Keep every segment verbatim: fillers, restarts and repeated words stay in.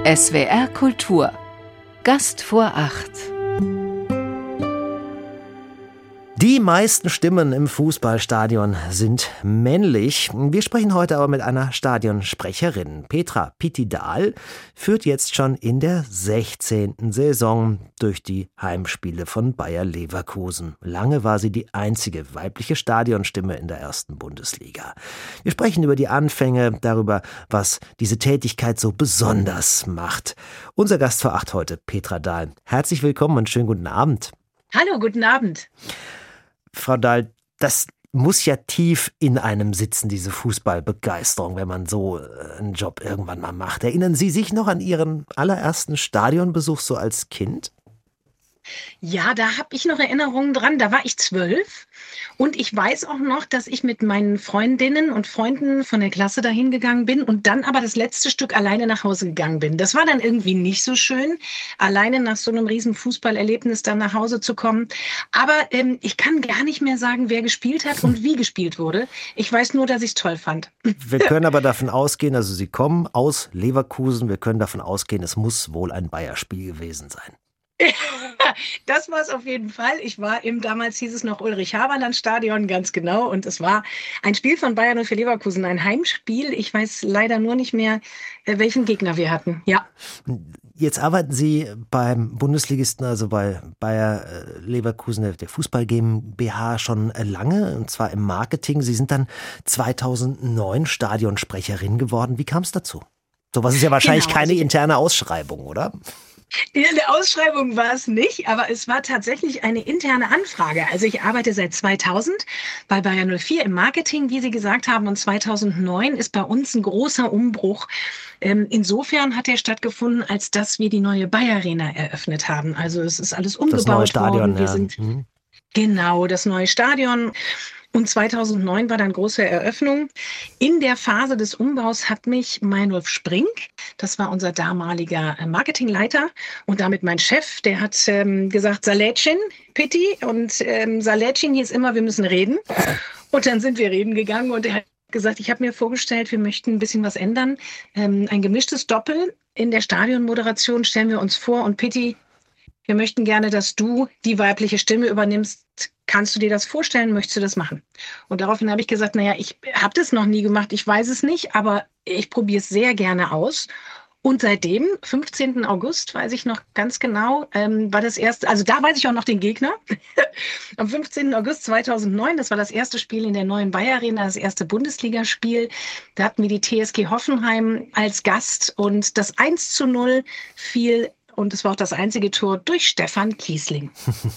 S W R Kultur. Gast vor acht. Die meisten Stimmen im Fußballstadion sind männlich. Wir sprechen heute aber mit einer Stadionsprecherin. Petra Pitti-Dahl führt jetzt schon in der sechzehnten Saison durch die Heimspiele von Bayer Leverkusen. Lange war sie die einzige weibliche Stadionstimme in der ersten Bundesliga. Wir sprechen über die Anfänge, darüber, was diese Tätigkeit so besonders macht. Unser Gast vor acht heute, Petra Dahl. Herzlich willkommen und schönen guten Abend. Hallo, guten Abend. Frau Dahl, das muss ja tief in einem sitzen, diese Fußballbegeisterung, wenn man so einen Job irgendwann mal macht. Erinnern Sie sich noch an Ihren allerersten Stadionbesuch so als Kind? Ja, da habe ich noch Erinnerungen dran. Da war ich zwölf und ich weiß auch noch, dass ich mit meinen Freundinnen und Freunden von der Klasse dahin gegangen bin und dann aber das letzte Stück alleine nach Hause gegangen bin. Das war dann irgendwie nicht so schön, alleine nach so einem riesen Fußballerlebnis dann nach Hause zu kommen. Aber ähm, ich kann gar nicht mehr sagen, wer gespielt hat und wie gespielt wurde. Ich weiß nur, dass ich es toll fand. Wir können aber davon ausgehen, also Sie kommen aus Leverkusen, wir können davon ausgehen, es muss wohl ein Bayer-Spiel gewesen sein. Das war es auf jeden Fall. Ich war im, damals hieß es noch Ulrich-Haberland-Stadion, ganz genau. Und es war ein Spiel von Bayern für Leverkusen, ein Heimspiel. Ich weiß leider nur nicht mehr, welchen Gegner wir hatten. Ja. Jetzt arbeiten Sie beim Bundesligisten, also bei Bayer Leverkusen, der Fußball GmbH, schon lange, und zwar im Marketing. Sie sind dann zweitausendneun Stadionsprecherin geworden. Wie kam es dazu? Sowas ist ja wahrscheinlich genau, keine interne Ausschreibung, oder? Ja, eine Ausschreibung war es nicht, aber es war tatsächlich eine interne Anfrage. Also ich arbeite seit zweitausend bei Bayer null vier im Marketing, wie Sie gesagt haben, und zweitausendneun ist bei uns ein großer Umbruch. Ähm, insofern hat er stattgefunden, als dass wir die neue Bayer Arena eröffnet haben. Also es ist alles umgebaut das neue Stadion, worden. Wir ja. sind mhm. Genau, das neue Stadion. Und zweitausendneun war dann große Eröffnung. In der Phase des Umbaus hat mich Meinolf Sprink, das war unser damaliger Marketingleiter und damit mein Chef, der hat ähm, gesagt, Salätchen, Pitti. Und ähm, Salätchen hieß immer, wir müssen reden. Und dann sind wir reden gegangen und er hat gesagt, ich habe mir vorgestellt, wir möchten ein bisschen was ändern. Ähm, ein gemischtes Doppel in der Stadionmoderation stellen wir uns vor. Und Pitti, wir möchten gerne, dass du die weibliche Stimme übernimmst. Kannst du dir das vorstellen? Möchtest du das machen? Und daraufhin habe ich gesagt, naja, ich habe das noch nie gemacht, ich weiß es nicht, aber ich probiere es sehr gerne aus. Und seitdem, fünfzehnten August, weiß ich noch ganz genau, ähm, war das erste, also da weiß ich auch noch den Gegner. Am fünfzehnten August zweitausendneun, das war das erste Spiel in der neuen Bayer Arena, das erste Bundesligaspiel. Da hatten wir die T S G Hoffenheim als Gast und das eins zu null fiel, und es war auch das einzige Tor, durch Stefan Kiesling.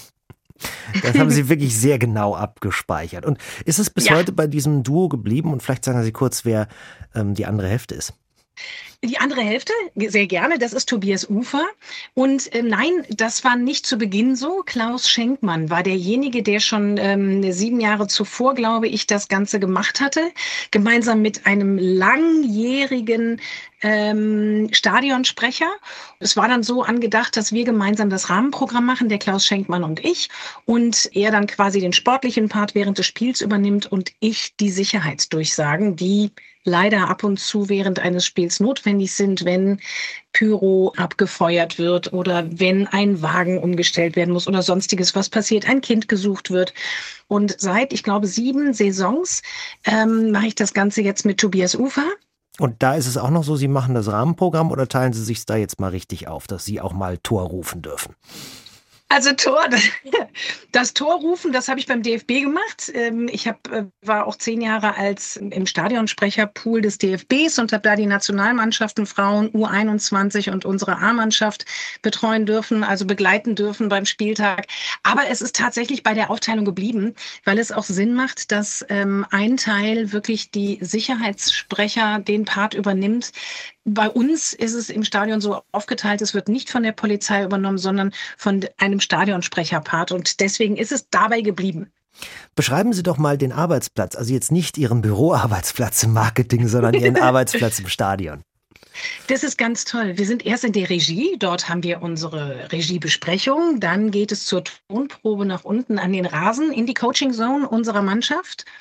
Das haben Sie wirklich sehr genau abgespeichert. Und ist es bis ja. heute bei diesem Duo geblieben? Und vielleicht sagen Sie kurz, wer ähm, die andere Hälfte ist. Die andere Hälfte, sehr gerne, das ist Tobias Ufer. Und äh, nein, das war nicht zu Beginn so. Klaus Schenkmann war derjenige, der schon ähm, sieben Jahre zuvor, glaube ich, das Ganze gemacht hatte. Gemeinsam mit einem langjährigen ähm, Stadionsprecher. Es war dann so angedacht, dass wir gemeinsam das Rahmenprogramm machen, der Klaus Schenkmann und ich. Und er dann quasi den sportlichen Part während des Spiels übernimmt und ich die Sicherheitsdurchsagen, die leider ab und zu während eines Spiels notwendig sind, wenn Pyro abgefeuert wird oder wenn ein Wagen umgestellt werden muss oder sonstiges, was passiert, ein Kind gesucht wird. Und seit, ich glaube, sieben Saisons ähm, mache ich das Ganze jetzt mit Tobias Ufer. Und da ist es auch noch so, Sie machen das Rahmenprogramm oder teilen Sie sich da jetzt mal richtig auf, dass Sie auch mal Tor rufen dürfen? Also Tor, das, das Torrufen, das habe ich beim D F B gemacht. Ich hab, war auch zehn Jahre als im Stadionsprecherpool des D F Bs und habe da die Nationalmannschaften Frauen U einundzwanzig und unsere A-Mannschaft betreuen dürfen, also begleiten dürfen beim Spieltag. Aber es ist tatsächlich bei der Aufteilung geblieben, weil es auch Sinn macht, dass ähm, ein Teil wirklich die Sicherheitssprecher den Part übernimmt. Bei uns ist es im Stadion so aufgeteilt, es wird nicht von der Polizei übernommen, sondern von einem Stadionsprecherpart. Und deswegen ist es dabei geblieben. Beschreiben Sie doch mal den Arbeitsplatz, also jetzt nicht Ihren Büroarbeitsplatz im Marketing, sondern Ihren Arbeitsplatz im Stadion. Das ist ganz toll. Wir sind erst in der Regie. Dort haben wir unsere Regiebesprechung. Dann geht es zur Tonprobe nach unten an den Rasen in die Coaching Zone unserer Mannschaft.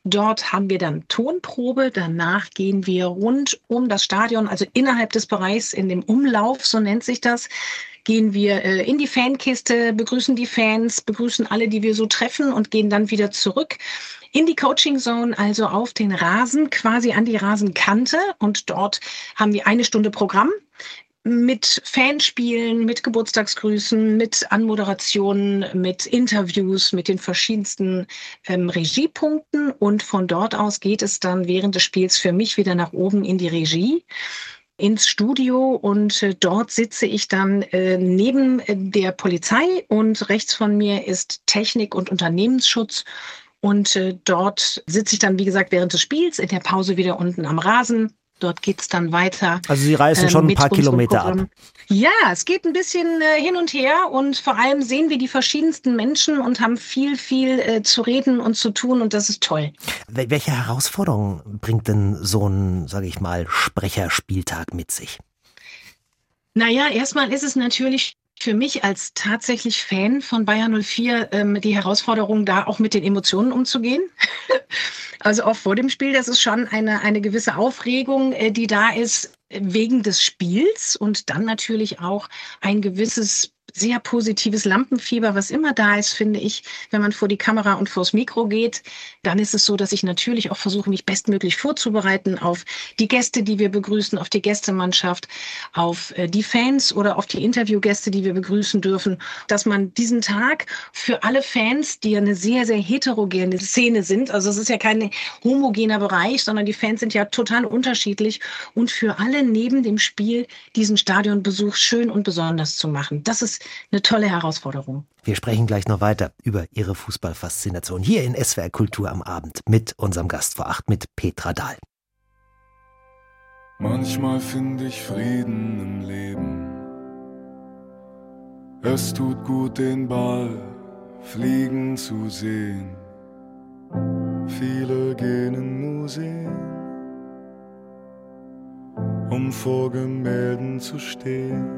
Dort haben wir dann Tonprobe. Danach gehen wir rund um das Stadion, also innerhalb des Bereichs, in dem Umlauf, so nennt sich das, gehen wir äh, in die Fankiste, begrüßen die Fans, begrüßen alle, die wir so treffen und gehen dann wieder zurück in die Coaching Zone, also auf den Rasen, quasi an die Rasenkante. Und dort haben wir eine Stunde Programm mit Fanspielen, mit Geburtstagsgrüßen, mit Anmoderationen, mit Interviews, mit den verschiedensten ähm, Regiepunkten. Und von dort aus geht es dann während des Spiels für mich wieder nach oben in die Regie, ins Studio. Und äh, dort sitze ich dann äh, neben äh, der Polizei und rechts von mir ist Technik und Unternehmensschutz. Und äh, dort sitze ich dann, wie gesagt, während des Spiels, in der Pause wieder unten am Rasen. Dort geht's dann weiter. Also Sie reisen schon ein paar Kilometer ab. Ja, es geht ein bisschen äh, hin und her und vor allem sehen wir die verschiedensten Menschen und haben viel, viel äh, zu reden und zu tun und das ist toll. Welche Herausforderungen bringt denn so ein, sage ich mal, Sprecherspieltag mit sich? Naja, erstmal ist es natürlich für mich als tatsächlich Fan von Bayer null vier ähm, die Herausforderung, da auch mit den Emotionen umzugehen. Also auch vor dem Spiel, das ist schon eine, eine gewisse Aufregung, äh, die da ist wegen des Spiels und dann natürlich auch ein gewisses sehr positives Lampenfieber, was immer da ist, finde ich, wenn man vor die Kamera und vors Mikro geht. Dann ist es so, dass ich natürlich auch versuche, mich bestmöglich vorzubereiten auf die Gäste, die wir begrüßen, auf die Gästemannschaft, auf die Fans oder auf die Interviewgäste, die wir begrüßen dürfen, dass man diesen Tag für alle Fans, die ja eine sehr, sehr heterogene Szene sind, also es ist ja kein homogener Bereich, sondern die Fans sind ja total unterschiedlich und für alle neben dem Spiel diesen Stadionbesuch schön und besonders zu machen. Das ist eine tolle Herausforderung. Wir sprechen gleich noch weiter über Ihre Fußballfaszination hier in S W R Kultur am Abend mit unserem Gast vor acht, mit Petra Dahl. Manchmal finde ich Frieden im Leben. Es tut gut, den Ball fliegen zu sehen. Viele gehen in Museen, um vor Gemälden zu stehen.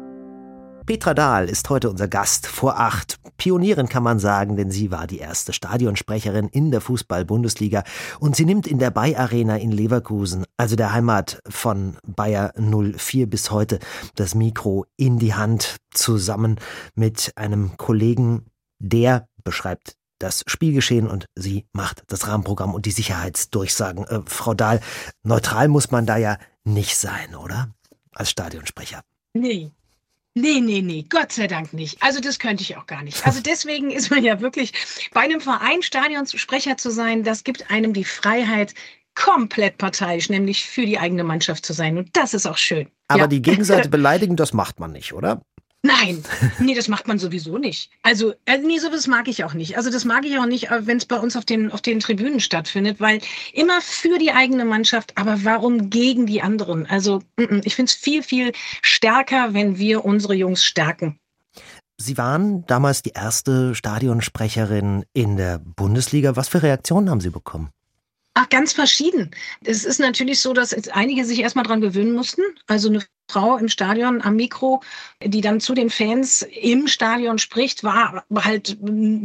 Petra Dahl ist heute unser Gast vor acht. Pionierin kann man sagen, denn sie war die erste Stadionsprecherin in der Fußball-Bundesliga und sie nimmt in der Bay Arena in Leverkusen, also der Heimat von Bayer null vier, bis heute das Mikro in die Hand, zusammen mit einem Kollegen, der beschreibt das Spielgeschehen und sie macht das Rahmenprogramm und die Sicherheitsdurchsagen. Äh, Frau Dahl, neutral muss man da ja nicht sein, oder? Als Stadionsprecher. Nee. Nee, nee, nee, Gott sei Dank nicht. Also das könnte ich auch gar nicht. Also deswegen ist man ja wirklich, bei einem Verein Stadionsprecher zu sein, das gibt einem die Freiheit, komplett parteiisch, nämlich für die eigene Mannschaft zu sein. Und das ist auch schön. Aber ja. Die Gegenseite beleidigen, das macht man nicht, oder? Nein, nee, das macht man sowieso nicht. Also, äh, nee, sowas mag ich auch nicht. Also das mag ich auch nicht, wenn es bei uns auf den, auf den Tribünen stattfindet, weil immer für die eigene Mannschaft, aber warum gegen die anderen? Also m-m, ich finde es viel, viel stärker, wenn wir unsere Jungs stärken. Sie waren damals die erste Stadionsprecherin in der Bundesliga. Was für Reaktionen haben Sie bekommen? Ach, ganz verschieden. Es ist natürlich so, dass jetzt einige sich erstmal dran gewöhnen mussten. Also eine Frau im Stadion am Mikro, die dann zu den Fans im Stadion spricht, war halt,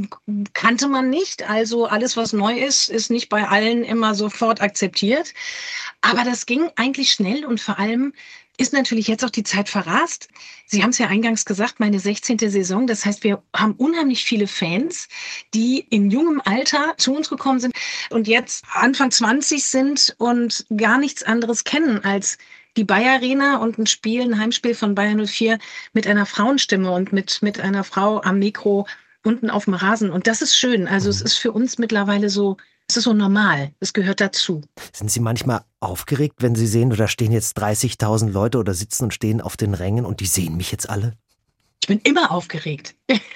kannte man nicht. Also alles, was neu ist, ist nicht bei allen immer sofort akzeptiert. Aber das ging eigentlich schnell und vor allem ist natürlich jetzt auch die Zeit verrast. Sie haben es ja eingangs gesagt, meine sechzehnte Saison. Das heißt, wir haben unheimlich viele Fans, die in jungem Alter zu uns gekommen sind und jetzt Anfang zwanzig sind und gar nichts anderes kennen als die Bayer Arena und ein Spiel, ein Heimspiel von Bayer null vier mit einer Frauenstimme und mit, mit einer Frau am Mikro unten auf dem Rasen. Und das ist schön. Also es ist für uns mittlerweile so, es ist so normal. Es gehört dazu. Sind Sie manchmal aufgeregt, wenn Sie sehen, da stehen jetzt dreißigtausend Leute oder sitzen und stehen auf den Rängen und die sehen mich jetzt alle? Ich bin immer aufgeregt.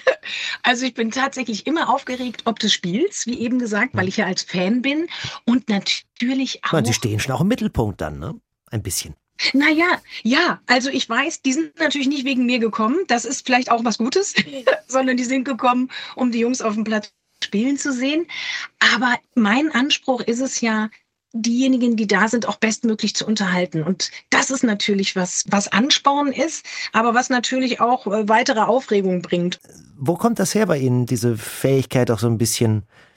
Also ich bin tatsächlich immer aufgeregt, ob des Spiels, wie eben gesagt, weil ich ja als Fan bin und natürlich auch... Man, Sie stehen schon auch im Mittelpunkt dann, ne? Ein bisschen. Naja, ja, also ich weiß, die sind natürlich nicht wegen mir gekommen, das ist vielleicht auch was Gutes, sondern die sind gekommen, um die Jungs auf dem Platz spielen zu sehen. Aber mein Anspruch ist es ja, diejenigen, die da sind, auch bestmöglich zu unterhalten. Und das ist natürlich was, was Ansporn ist, aber was natürlich auch weitere Aufregung bringt. Wo kommt das her bei Ihnen, diese Fähigkeit, auch so ein bisschen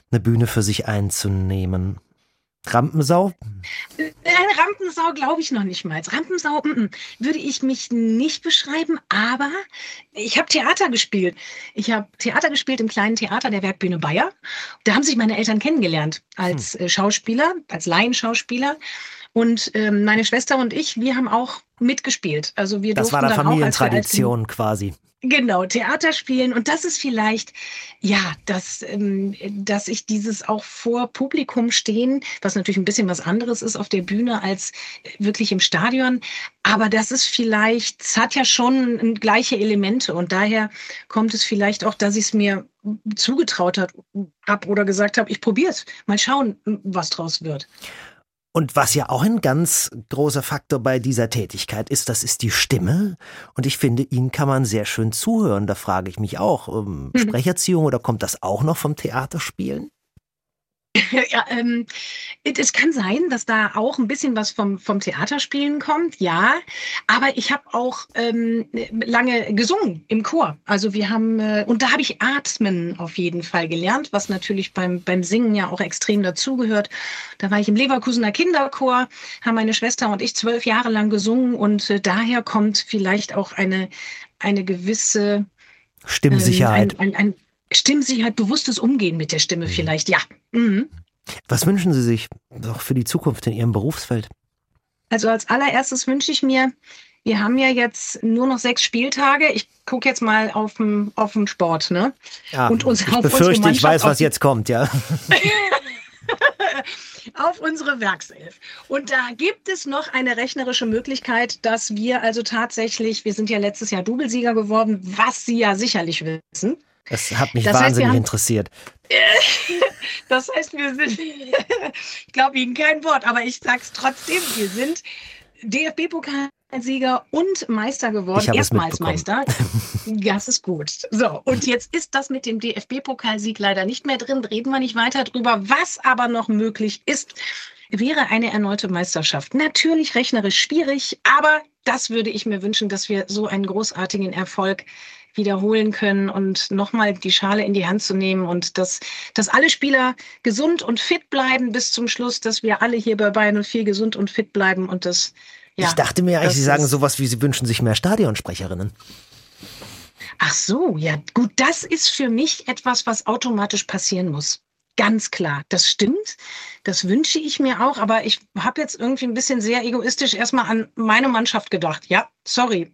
eine Bühne für sich einzunehmen. Rampensau? Eine Rampensau glaube ich noch nicht mal. Als Rampensau mm, mm, würde ich mich nicht beschreiben, aber ich habe Theater gespielt. Ich habe Theater gespielt im kleinen Theater der Werkbühne Bayer. Da haben sich meine Eltern kennengelernt als hm. Schauspieler, als Laienschauspieler. Und ähm, meine Schwester und ich, wir haben auch mitgespielt. Also wir das durften war eine dann Familientradition auch, als quasi. Genau, Theater spielen. Und das ist vielleicht, ja, dass, ähm, dass ich dieses auch vor Publikum stehen, was natürlich ein bisschen was anderes ist auf der Bühne als wirklich im Stadion. Aber das ist vielleicht, es hat ja schon gleiche Elemente. Und daher kommt es vielleicht auch, dass ich es mir zugetraut habe oder gesagt habe, ich probiere es. Mal schauen, was draus wird. Und was ja auch ein ganz großer Faktor bei dieser Tätigkeit ist, das ist die Stimme. Und ich finde, Ihnen kann man sehr schön zuhören. Da frage ich mich auch, ähm, mhm. Sprecherziehung oder kommt das auch noch vom Theaterspielen? Ja, ähm, es kann sein, dass da auch ein bisschen was vom, vom Theaterspielen kommt, ja. Aber ich habe auch ähm, lange gesungen im Chor. Also wir haben, äh, und da habe ich Atmen auf jeden Fall gelernt, was natürlich beim, beim Singen ja auch extrem dazugehört. Da war ich im Leverkusener Kinderchor, haben meine Schwester und ich zwölf Jahre lang gesungen und äh, daher kommt vielleicht auch eine, eine gewisse Stimmsicherheit. Ähm, ein, ein, ein Stimmsicherheit, bewusstes Umgehen mit der Stimme vielleicht, ja. Mhm. Was wünschen Sie sich noch für die Zukunft in Ihrem Berufsfeld? Also als allererstes wünsche ich mir, wir haben ja jetzt nur noch sechs Spieltage. Ich gucke jetzt mal auf den auf den Sport, ne? Ja, und uns, ich auf befürchte, ich weiß, was jetzt kommt, ja. Auf unsere Werkself. Und da gibt es noch eine rechnerische Möglichkeit, dass wir also tatsächlich, wir sind ja letztes Jahr Doublesieger geworden, was Sie ja sicherlich wissen. Das hat mich das heißt, wahnsinnig haben, interessiert. Das heißt, wir sind, ich glaube Ihnen kein Wort, aber ich sage es trotzdem, wir sind D F B-Pokalsieger und Meister geworden, erstmals Meister. Das ist gut. So, und jetzt ist das mit dem D F B-Pokalsieg leider nicht mehr drin, reden wir nicht weiter drüber. Was aber noch möglich ist, wäre eine erneute Meisterschaft. Natürlich rechnerisch schwierig, aber das würde ich mir wünschen, dass wir so einen großartigen Erfolg wiederholen können und nochmal die Schale in die Hand zu nehmen und dass, dass alle Spieler gesund und fit bleiben bis zum Schluss, dass wir alle hier bei Bayern null vier gesund und fit bleiben und das, ja. Ich dachte mir eigentlich, Sie sagen sowas wie, Sie wünschen sich mehr Stadionsprecherinnen. Ach so, ja gut, das ist für mich etwas, was automatisch passieren muss. Ganz klar, das stimmt. Das wünsche ich mir auch, aber ich habe jetzt irgendwie ein bisschen sehr egoistisch erstmal an meine Mannschaft gedacht. Ja, sorry.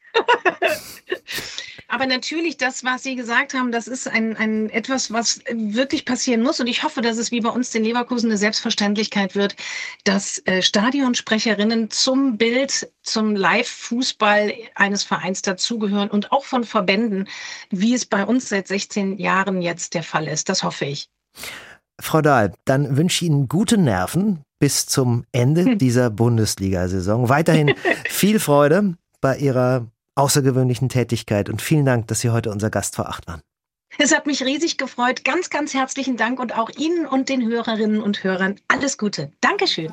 Aber natürlich, das, was Sie gesagt haben, das ist ein, ein etwas, was wirklich passieren muss. Und ich hoffe, dass es wie bei uns in Leverkusen eine Selbstverständlichkeit wird, dass äh, Stadionsprecherinnen zum Bild, zum Live-Fußball eines Vereins dazugehören und auch von Verbänden, wie es bei uns seit sechzehn Jahren jetzt der Fall ist. Das hoffe ich. Frau Dahl, dann wünsche ich Ihnen gute Nerven bis zum Ende hm. dieser Bundesliga-Saison. Weiterhin viel Freude bei Ihrer außergewöhnlichen Tätigkeit und vielen Dank, dass Sie heute unser Gast vor acht waren. Es hat mich riesig gefreut. Ganz, ganz herzlichen Dank und auch Ihnen und den Hörerinnen und Hörern alles Gute. Dankeschön.